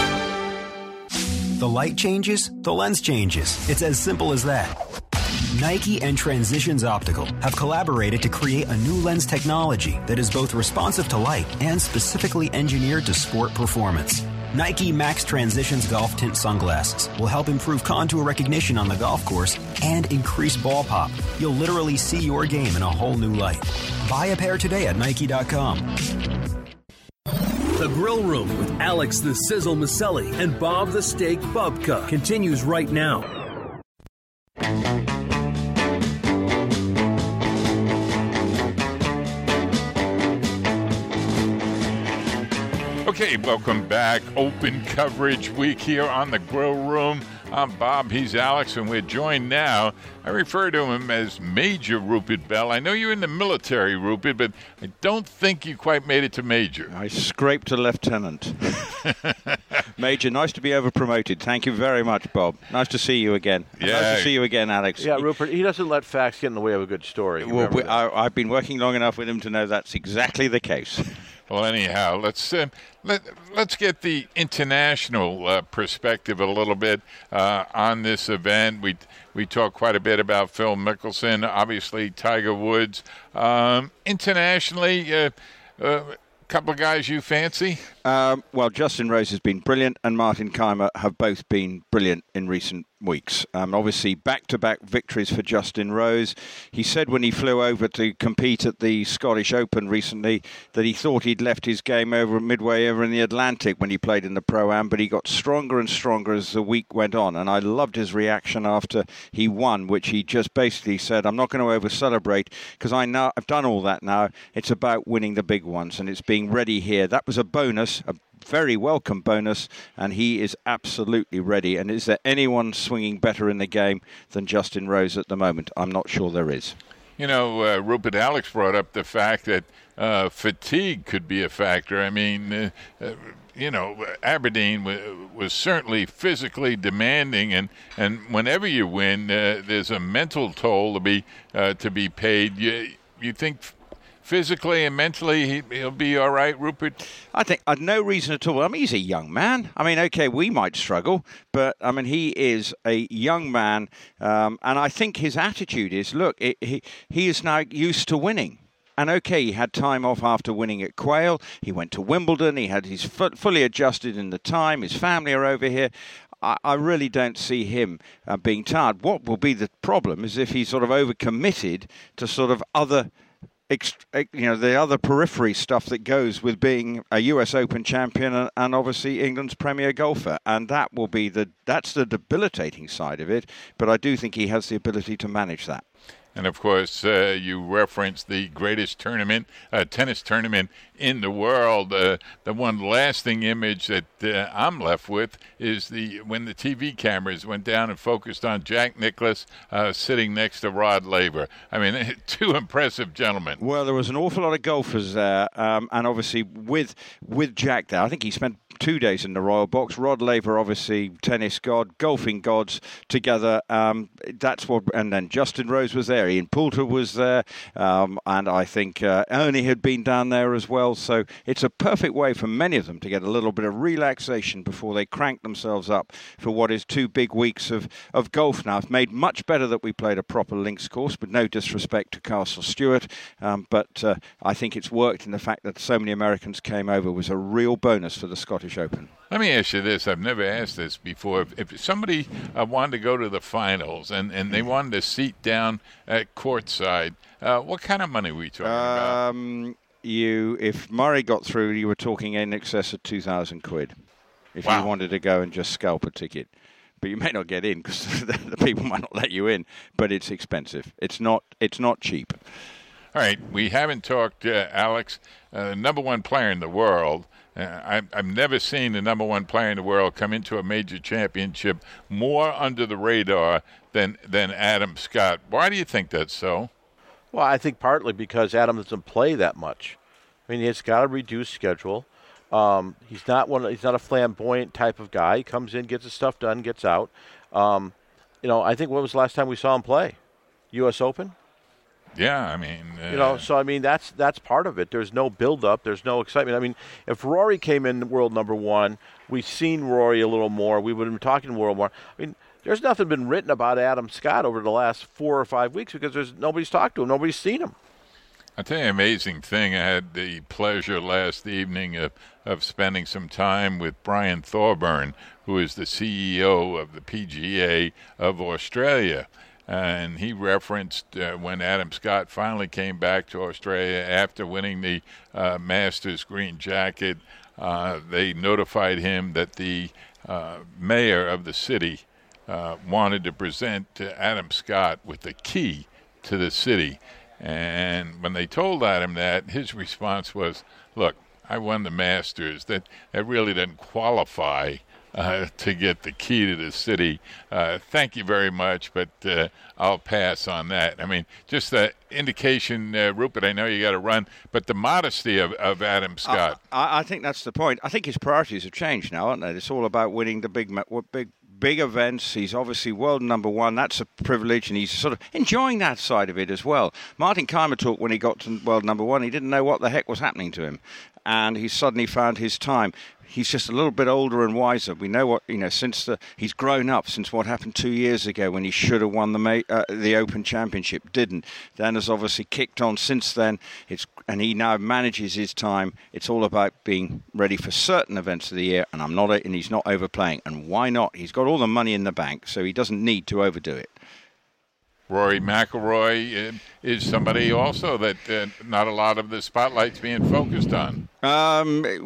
The light changes, the lens changes. It's as simple as that. Nike and Transitions Optical have collaborated to create a new lens technology that is both responsive to light and specifically engineered to sport performance. Nike Max Transitions Golf Tint Sunglasses will help improve contour recognition on the golf course and increase ball pop. You'll literally see your game in a whole new light. Buy a pair today at Nike.com. The Grill Room with Alex the Sizzle Maselli and Bob the Steak Bubka continues right now. Okay, welcome back. Open Coverage Week here on the Grill Room. I'm Bob, he's Alex, and we're joined now. I refer to him as Major Rupert Bell. I know you're in the military, Rupert, but I don't think you quite made it to Major. I scraped to Lieutenant. Major, nice to be over-promoted. Thank you very much, Bob. Nice to see you again. Yeah. Nice to see you again, Alex. Yeah, Rupert, he doesn't let facts get in the way of a good story. Well, I've been working long enough with him to know that's exactly the case. Well, anyhow, let's get the international perspective a little bit on this event. We talked quite a bit about Phil Mickelson, obviously Tiger Woods. Internationally, a couple of guys you fancy? Well, Justin Rose has been brilliant, and Martin Kaymer have both been brilliant in recent weeks. Obviously, back-to-back victories for Justin Rose. He said when he flew over to compete at the Scottish Open recently that he thought he'd left his game over midway over in the Atlantic when he played in the Pro-Am, but he got stronger and stronger as the week went on. And I loved his reaction after he won, which he just basically said, I'm not going to over-celebrate because I know I've done all that now. It's about winning the big ones, and it's being ready here. That was a bonus, a very welcome bonus, and he is absolutely ready. And is there anyone swinging better in the game than Justin Rose at the moment? I'm not sure there is. You know, Rupert, Alex brought up the fact that fatigue could be a factor. I mean, Aberdeen was certainly physically demanding, and whenever you win, there's a mental toll to be paid. You think physically and mentally he'll be all right, Rupert? I think I've no reason at all. I mean, he's a young man. I mean, okay, we might struggle, but I mean, he is a young man, and I think his attitude is, look, he is now used to winning. And okay, he had time off after winning at Quail. He went to Wimbledon. He had his fully adjusted in the time. His family are over here. I really don't see him being tired. What will be the problem is if he's sort of overcommitted to sort of other the other periphery stuff that goes with being a US Open champion and obviously England's premier golfer, and that's the debilitating side of it. But I do think he has the ability to manage that. And, of course, you referenced the greatest tennis tournament in the world. The one lasting image that I'm left with is when the TV cameras went down and focused on Jack Nicklaus sitting next to Rod Laver. I mean, two impressive gentlemen. Well, there was an awful lot of golfers there, and obviously with Jack there, I think he spent 2 days in the Royal Box. Rod Laver, obviously, tennis god, golfing gods together. And then Justin Rose was there. Ian Poulter was there. And I think Ernie had been down there as well. So it's a perfect way for many of them to get a little bit of relaxation before they crank themselves up for what is 2 big weeks of golf now. It's made much better that we played a proper links course, with no disrespect to Castle Stewart. But I think it's worked in the fact that so many Americans came over was a real bonus for the Scottish Open. Let me ask you this. I've never asked this before. If somebody wanted to go to the finals and they wanted to seat down at courtside, what kind of money are we talking about? If Murray got through, you were talking in excess of £2,000 if you wanted to go and just scalp a ticket. But you may not get in because the people might not let you in. But it's expensive. It's not cheap. All right, we haven't talked, Alex, number one player in the world. I've never seen the number one player in the world come into a major championship more under the radar than Adam Scott. Why do you think that's so? Well, I think partly because Adam doesn't play that much. I mean, he's got a reduced schedule. He's not a flamboyant type of guy. He comes in, gets his stuff done, gets out. I think when was the last time we saw him play? U.S. Open? Yeah, I mean... that's part of it. There's no build-up. There's no excitement. I mean, if Rory came in world number one, we've seen Rory a little more. We would have been talking world more. I mean, there's nothing been written about Adam Scott over the last 4 or 5 weeks because nobody's talked to him. Nobody's seen him. I'll tell you an amazing thing. I had the pleasure last evening of spending some time with Brian Thorburn, who is the CEO of the PGA of Australia. And he referenced when Adam Scott finally came back to Australia after winning the Masters green jacket, they notified him that the mayor of the city wanted to present Adam Scott with the key to the city. And when they told Adam that, his response was, look, I won the Masters. That really doesn't qualify to get the key to the city. Thank you very much, but I'll pass on that. I mean, just the indication, Rupert, I know you got to run, but the modesty of Adam Scott. I think that's the point. I think his priorities have changed now, aren't they? It's all about winning the big events. He's obviously world number one. That's a privilege, and he's sort of enjoying that side of it as well. Martin Keimer talked when he got to world number one. He didn't know what the heck was happening to him, and he suddenly found his time. He's just a little bit older and wiser. We know what since he's grown up since what happened 2 years ago when he should have won the Open Championship, didn't. Then has obviously kicked on since then. And he now manages his time. It's all about being ready for certain events of the year, and he's not overplaying. And why not? He's got all the money in the bank, so he doesn't need to overdo it. Rory McIlroy is somebody also that not a lot of the spotlight's being focused on. It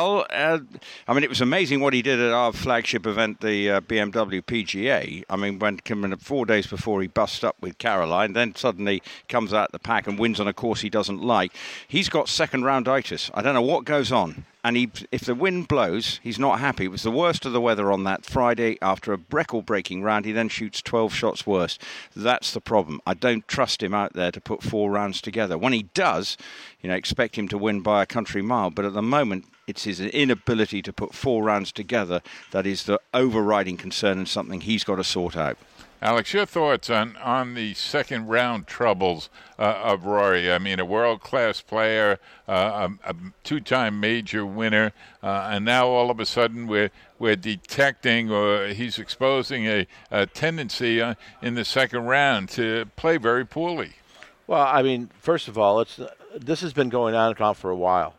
was amazing what he did at our flagship event, the BMW PGA. I mean, when 4 days before he busts up with Caroline, then suddenly comes out the pack and wins on a course he doesn't like. He's got second rounditis. I don't know what goes on. And if the wind blows, he's not happy. It was the worst of the weather on that Friday. After a record-breaking round, he then shoots 12 shots worse. That's the problem. I don't trust him out there to put 4 rounds together. When he does, expect him to win by a country mile. But at the moment, it's his inability to put 4 rounds together that is the overriding concern and something he's got to sort out. Alex, your thoughts on the second round troubles of Rory? I mean, a world-class player, a 2-time major winner, and now all of a sudden we're detecting or he's exposing a tendency in the second round to play very poorly. Well, I mean, first of all, this has been going on for a while.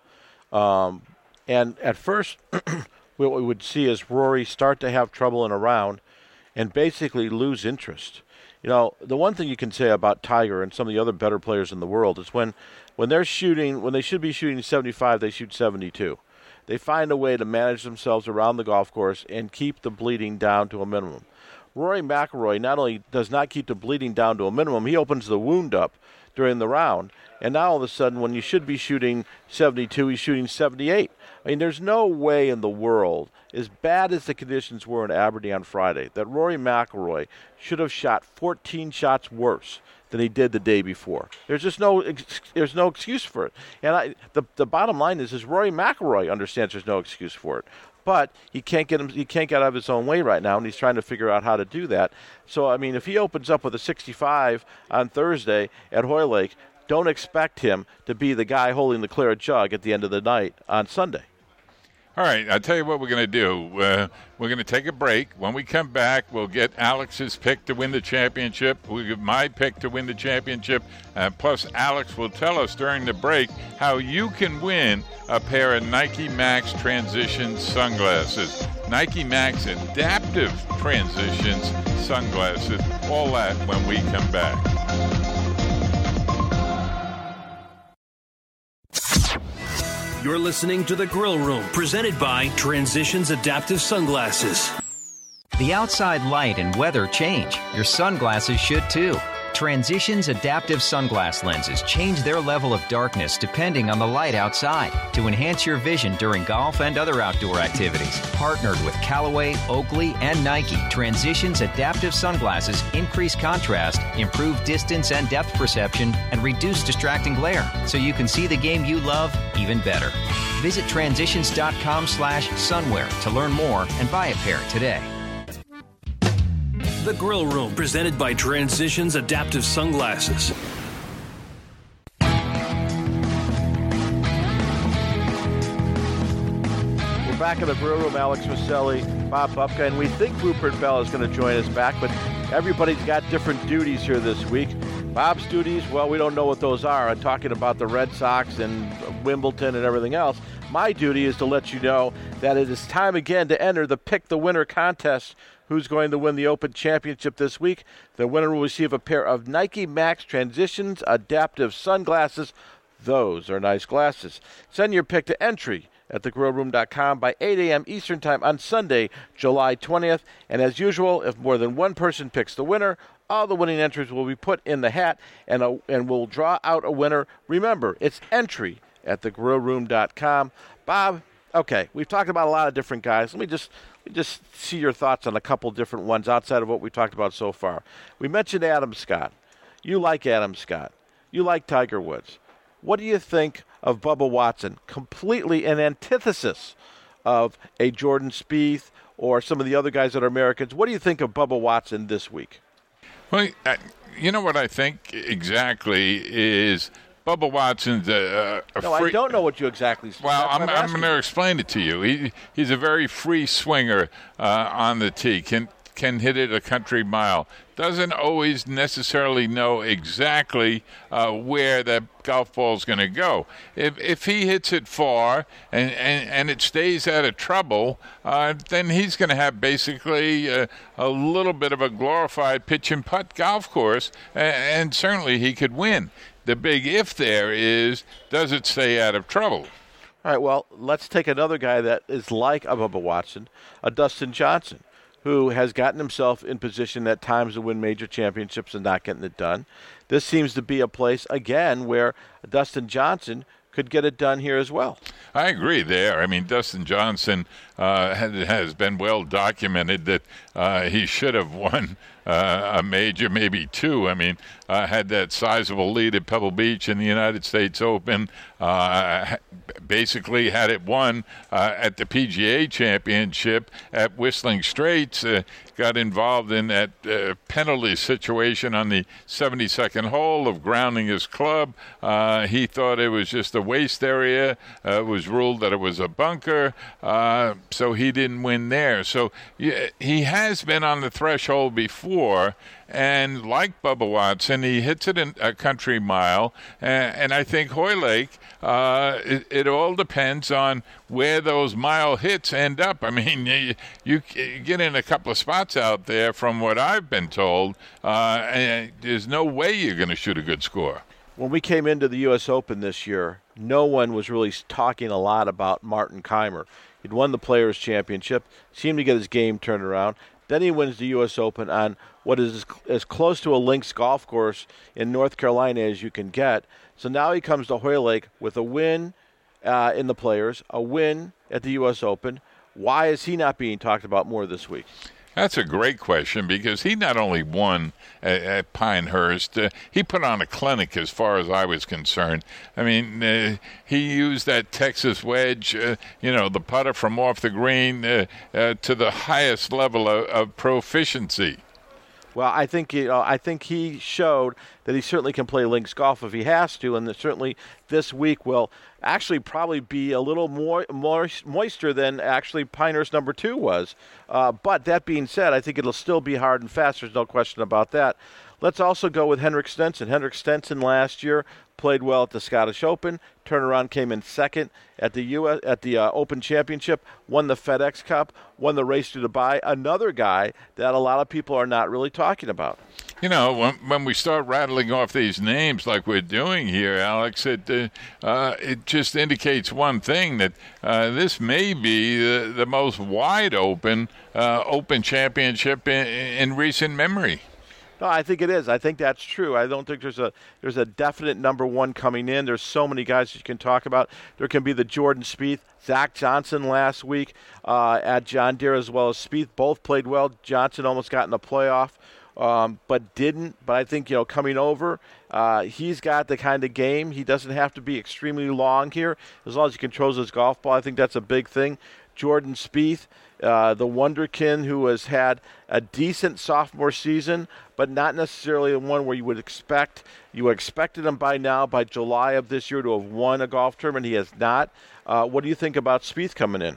And at first, what we would see is Rory start to have trouble in a round and basically lose interest. The one thing you can say about Tiger and some of the other better players in the world is when when they should be shooting 75, they shoot 72. They find a way to manage themselves around the golf course and keep the bleeding down to a minimum. Rory McIlroy not only does not keep the bleeding down to a minimum, he opens the wound up during the round. And now all of a sudden, when you should be shooting 72, he's shooting 78. I mean, there's no way in the world, as bad as the conditions were in Aberdeen on Friday, that Rory McIlroy should have shot 14 shots worse than he did the day before. There's just no excuse for it. And the bottom line is Rory McIlroy understands there's no excuse for it. But he can't get out of his own way right now, and he's trying to figure out how to do that. So, I mean, if he opens up with a 65 on Thursday at Hoylake, don't expect him to be the guy holding the claret jug at the end of the night on Sunday. All right, I'll tell you what we're going to do. We're going to take a break. When we come back, we'll get Alex's pick to win the championship. We'll get my pick to win the championship. Plus, Alex will tell us during the break how you can win a pair of Nike Max Transitions sunglasses. Nike Max Adaptive Transitions sunglasses. All that when we come back. You're listening to The Grill Room, presented by Transitions Adaptive Sunglasses. The outside light and weather change. Your sunglasses should too. Transitions Adaptive Sunglass lenses change their level of darkness depending on the light outside to enhance your vision during golf and other outdoor activities. Partnered with Callaway, Oakley, and Nike, Transitions Adaptive Sunglasses increase contrast, improve distance and depth perception, and reduce distracting glare so you can see the game you love even better. Visit transitions.com/sunwear to learn more and buy a pair today. The Grill Room, presented by Transitions Adaptive Sunglasses. We're back in the Grill Room. Alex Maselli, Bob Bubka, and we think Rupert Bell is going to join us back, but everybody's got different duties here this week. Bob's duties, well, we don't know what those are. I'm talking about the Red Sox and Wimbledon and everything else. My duty is to let you know that it is time again to enter the Pick the Winner contest. Who's going to win the Open Championship this week? The winner will receive a pair of Nike Max Transitions Adaptive Sunglasses. Those are nice glasses. Send your pick to entry at thegrillroom.com by 8 a.m. Eastern Time on Sunday, July 20th. And as usual, if more than one person picks the winner, all the winning entries will be put in the hat, and we'll draw out a winner. Remember, it's entry at thegrillroom.com. Bob, okay, we've talked about a lot of different guys. Let me just see your thoughts on a couple different ones outside of what we talked about so far. We mentioned Adam Scott. You like Adam Scott. You like Tiger Woods. What do you think of Bubba Watson? Completely an antithesis of a Jordan Spieth or some of the other guys that are Americans. What do you think of Bubba Watson this week? Well, you know what I think exactly is Bubba Watson's a No, free... I don't know what you exactly said. Well, I'm going to explain it to you. He's a very free swinger on the tee, can hit it a country mile. Doesn't always necessarily know exactly where that golf ball is going to go. If he hits it far and it stays out of trouble, then he's going to have basically a little bit of a glorified pitch and putt golf course, and certainly he could win. The big if there is, does it stay out of trouble? All right, well, let's take another guy that is like a Bubba Watson, a Dustin Johnson, who has gotten himself in position at times to win major championships and not getting it done. This seems to be a place, again, where Dustin Johnson could get it done here as well. I agree there. I mean, Dustin Johnson has been well documented that he should have won a major, maybe two. I mean, had that sizable lead at Pebble Beach in the United States Open, basically had it won at the PGA Championship at Whistling Straits, got involved in that penalty situation on the 72nd hole of grounding his club. He thought it was just a waste area. It was ruled that it was a bunker, so he didn't win there. So he has been on the threshold before, and like Bubba Watson, he hits it in a country mile, and I think Hoylake, it all depends on where those mile hits end up. I mean, you get in a couple of spots out there, from what I've been told, and there's no way you're going to shoot a good score. When we came into the U.S. Open this year, no one was really talking a lot about Martin Kaymer. He'd won the Players' Championship, seemed to get his game turned around. Then he wins the U.S. Open on what is as close to a links golf course in North Carolina as you can get. So now he comes to Hoylake with a win in the Players, a win at the U.S. Open. Why is he not being talked about more this week? That's a great question, because he not only won at Pinehurst, he put on a clinic as far as I was concerned. I mean, he used that Texas wedge, the putter from off the green to the highest level of proficiency. Well, I think he showed that he certainly can play links golf if he has to, and that certainly this week will actually probably be a little more moister than actually Pinehurst number 2 was. But that being said, I think it'll still be hard and fast. There's no question about that. Let's also go with Henrik Stenson. Henrik Stenson last year played well at the Scottish Open. Turnaround came in second at the Open Championship, won the FedEx Cup, won the Race to Dubai. Another guy that a lot of people are not really talking about. You know, when we start rattling off these names like we're doing here, Alex, it just indicates one thing, that this may be the most wide open Open Championship in recent memory. No, I think it is. I think that's true. I don't think there's a definite number one coming in. There's so many guys you can talk about. There can be the Jordan Spieth, Zach Johnson last week at John Deere, as well as Spieth. Both played well. Johnson almost got in the playoff, but didn't. But I think, coming over, he's got the kind of game. He doesn't have to be extremely long here. As long as he controls his golf ball, I think that's a big thing. Jordan Spieth, the wonderkin who has had a decent sophomore season, but not necessarily the one where you would expect. You expected him by now, by July of this year, to have won a golf tournament. He has not. What do you think about Spieth coming in?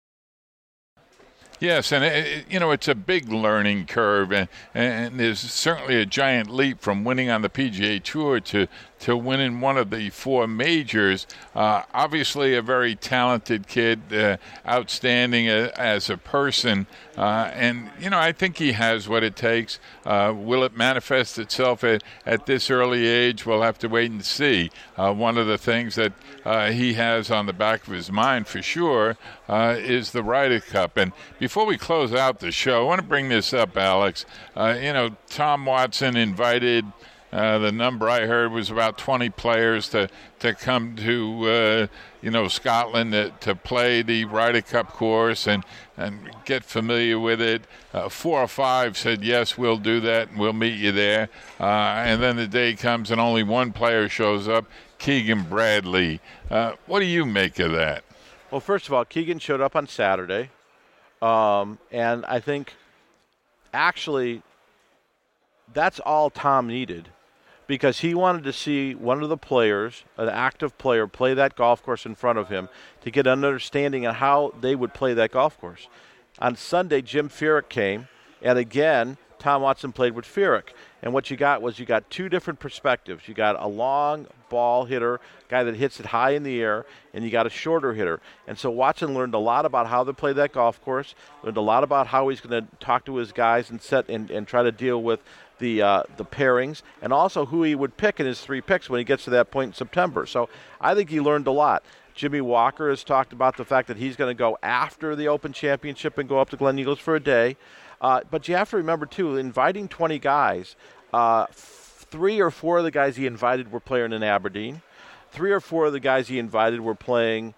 Yes, and it's a big learning curve, and there's certainly a giant leap from winning on the PGA Tour to winning one of the 4 majors. Obviously a very talented kid, outstanding as a person, and I think he has what it takes. Will it manifest itself at this early age? We'll have to wait and see. One of the things that he has on the back of his mind for sure is the Ryder Cup. And before we close out the show, I want to bring this up, Alex. Tom Watson invited, the number I heard was about 20 players to come to Scotland to play the Ryder Cup course and get familiar with it. 4 or 5 said, yes, we'll do that, and we'll meet you there. And then the day comes and only one player shows up, Keegan Bradley. What do you make of that? Well, first of all, Keegan showed up on Saturday, and I think actually that's all Tom needed, because he wanted to see one of the players, an active player, play that golf course in front of him to get an understanding of how they would play that golf course. On Sunday, Jim Furyk came, and again, Tom Watson played with Furyk. And what you got was 2 different perspectives. You got a long ball hitter, guy that hits it high in the air, and you got a shorter hitter. And so Watson learned a lot about how to play that golf course, learned a lot about how he's going to talk to his guys and set and try to deal with the pairings, and also who he would pick in his 3 picks when he gets to that point in September. So I think he learned a lot. Jimmy Walker has talked about the fact that he's going to go after the Open Championship and go up to Glen Eagles for a day. But you have to remember, too, inviting 20 guys, 3 or 4 of the guys he invited were playing in Aberdeen. 3 or 4 of the guys he invited were playing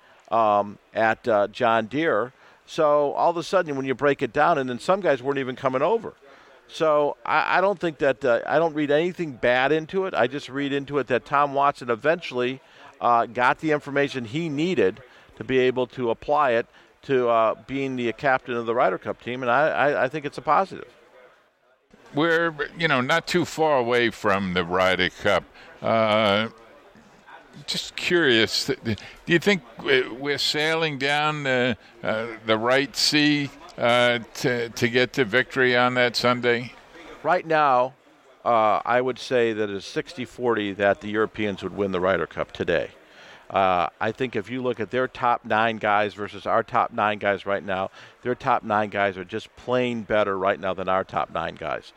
at John Deere. So all of a sudden, when you break it down, and then some guys weren't even coming over. So I don't think that I don't read anything bad into it. I just read into it that Tom Watson eventually got the information he needed to be able to apply it to being the captain of the Ryder Cup team, and I think it's a positive. We're, not too far away from the Ryder Cup. Just curious, do you think we're sailing down the right sea to get to victory on that Sunday? Right now, I would say that it's 60-40 that the Europeans would win the Ryder Cup today. I think if you look at their top 9 guys versus our top 9 guys right now, their top 9 guys are just plain better right now than our top 9 guys.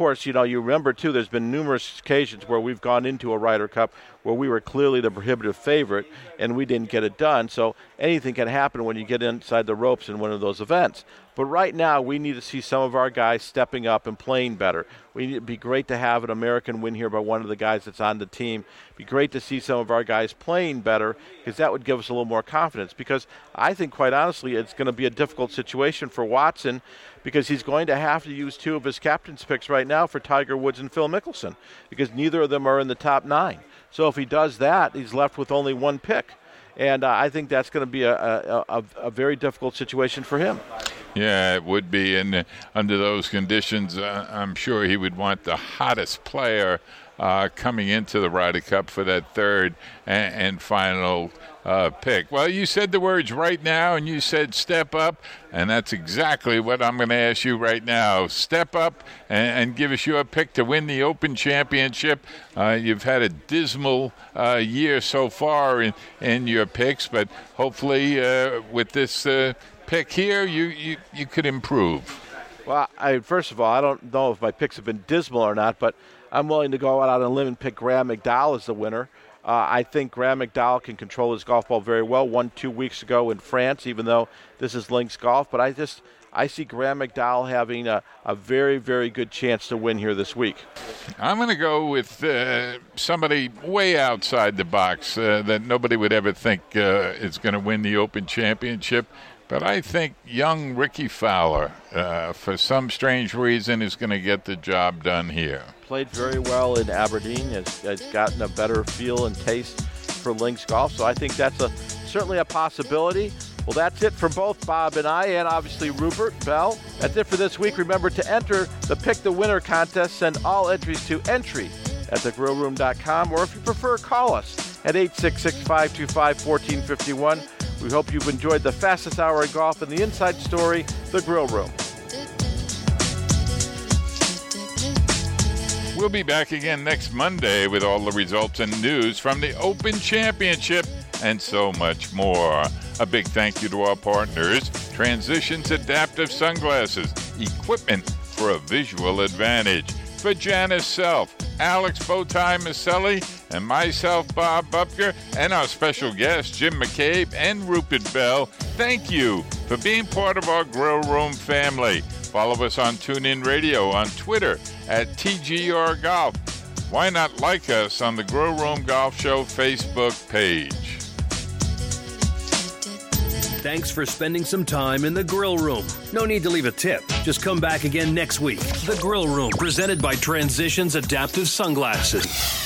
course, you remember, too, there's been numerous occasions where we've gone into a Ryder Cup where we were clearly the prohibitive favorite and we didn't get it done. So anything can happen when you get inside the ropes in one of those events. But right now, we need to see some of our guys stepping up and playing better. It'd be great to have an American win here by one of the guys that's on the team. It'd be great to see some of our guys playing better, because that would give us a little more confidence. Because I think, quite honestly, it's going to be a difficult situation for Watson, because he's going to have to use 2 of his captain's picks right now for Tiger Woods and Phil Mickelson, because neither of them are in the top 9. So if he does that, he's left with only 1 pick. And I think that's going to be a very difficult situation for him. Yeah, it would be. And under those conditions, I'm sure he would want the hottest player coming into the Ryder Cup for that third and final pick. Well, you said the words right now, and you said step up, and that's exactly what I'm going to ask you right now. Step up and give us your pick to win the Open Championship. You've had a dismal year so far in your picks, but hopefully with this pick here, you could improve. Well, first of all, I don't know if my picks have been dismal or not, but I'm willing to go out on a limb and pick Graham McDowell as the winner. I think Graham McDowell can control his golf ball very well. Won 2 weeks ago in France, even though this is links golf. But I see Graham McDowell having a very, very good chance to win here this week. I'm going to go with somebody way outside the box that nobody would ever think is going to win the Open Championship. But I think young Ricky Fowler, for some strange reason, is going to get the job done here. Played very well in Aberdeen, has gotten a better feel and taste for links golf, so I think that's certainly a possibility. Well, that's it for both Bob and I, and obviously Rupert Bell. That's it for this week. Remember to enter the Pick the Winner contest. Send all entries to entry@thegrillroom.com, or if you prefer, call us at 866-525-1451. We hope you've enjoyed the fastest hour in golf and the inside story, The Grill Room. We'll be back again next Monday with all the results and news from the Open Championship and so much more. A big thank you to our partners, Transitions Adaptive Sunglasses, equipment for a visual advantage. For Janice Self, Alex Bowtie Maselli, and myself, Bob Bubka, and our special guests, Jim McCabe and Rupert Bell, thank you for being part of our Grill Room family. Follow us on TuneIn Radio, on Twitter @TGR Golf. Why not like us on the Grill Room Golf Show Facebook page? Thanks for spending some time in the Grill Room. No need to leave a tip. Just come back again next week. The Grill Room, presented by Transitions Adaptive Sunglasses.